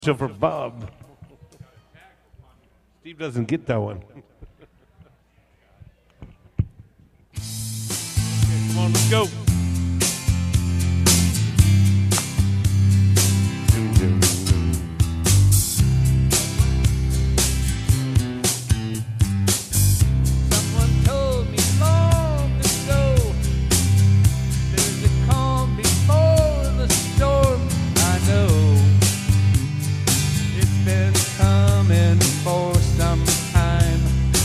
So for Bob. Steve doesn't get that one. Come on, let's go. Someone told me long ago there's a calm before the storm. I know it's been coming for some time.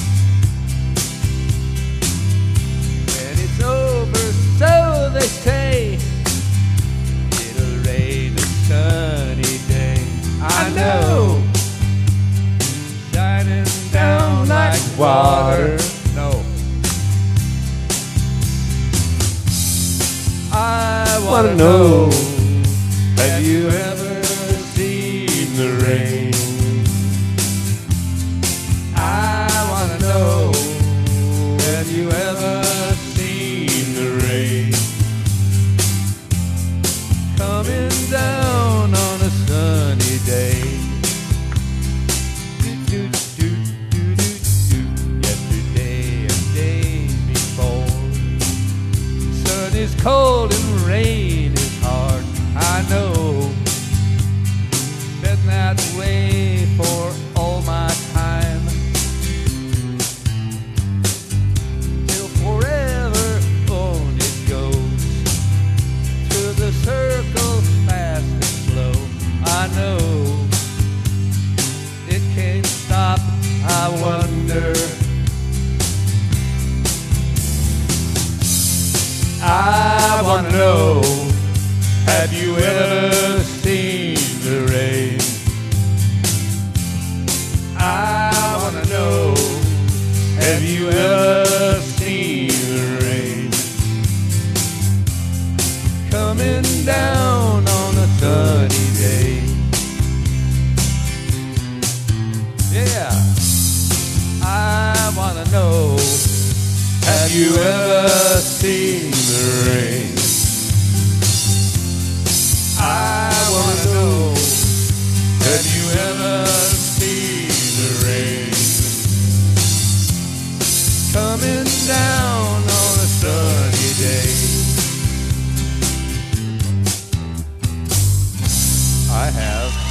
When it's over, so they say, it'll rain a sunny day. I know, shining down like water. No, I wanna know, have you ever seen the rain? I wanna know, have you ever seen the rain coming down on a sunny day? Yesterday and day before, sun is cold and rain is hard. I know, been that way for all my time. Till forever on it goes, to the circle fast and slow. I know, it can't stop, I wonder. I wanna know, have you ever seen the rain? I wanna know, have you ever seen the rain coming down on a sunny day? Yeah, I wanna know, have you ever seen the rain? I wanna know, have you ever seen the rain coming down on a sunny day? I have.